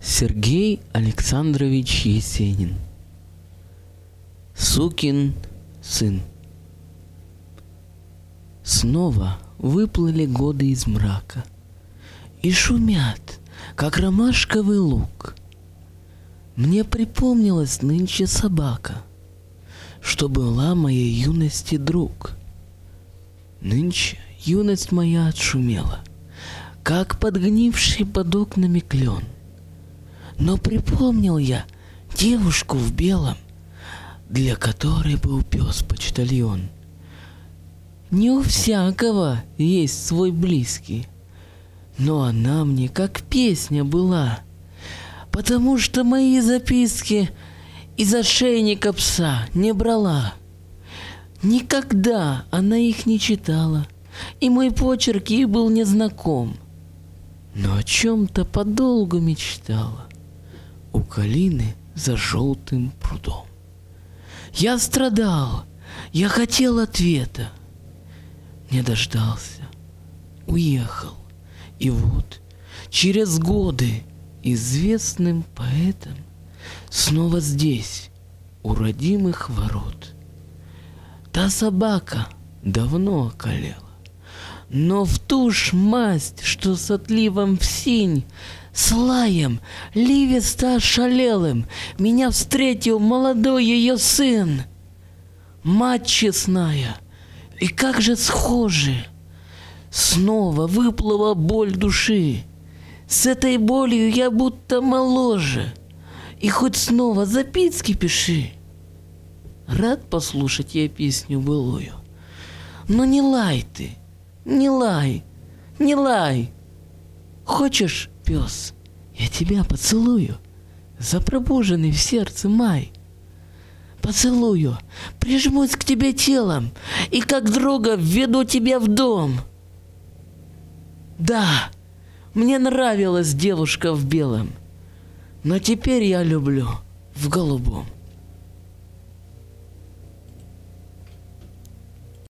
Сергей Александрович Есенин. Сукин сын. Снова выплыли годы из мрака и шумят, как ромашковый луг. Мне припомнилась нынче собака, что была моей юности друг. Нынче юность моя отшумела, как подгнивший под окнами клен. Но припомнил я девушку в белом, для которой был пес-почтальон. Не у всякого есть свой близкий, но она мне как песня была, потому что мои записки из ошейника пса не брала. Никогда она их не читала, и мой почерк ей был незнаком. Но о чем-то подолгу мечтала у калины за желтым прудом. Я страдал, я хотел ответа, не дождался, уехал. И вот через годы известным поэтом снова здесь, у родимых ворот. Та собака давно околела, но в ту ж масть, что с отливом в синь, с лаем ливисто ошалелым, меня встретил молодой ее сын. Мать честная, и как же схожи! Снова выплыла боль души. С этой болью я будто моложе. И хоть снова записки пиши. Рад послушать я песню былую. Но не лай ты, не лай, не лай. Хочешь, пес, я тебя поцелую за пробуженный в сердце май. Поцелую, прижмусь к тебе телом и как друга введу тебя в дом. Да, мне нравилась девушка в белом, но теперь я люблю в голубом.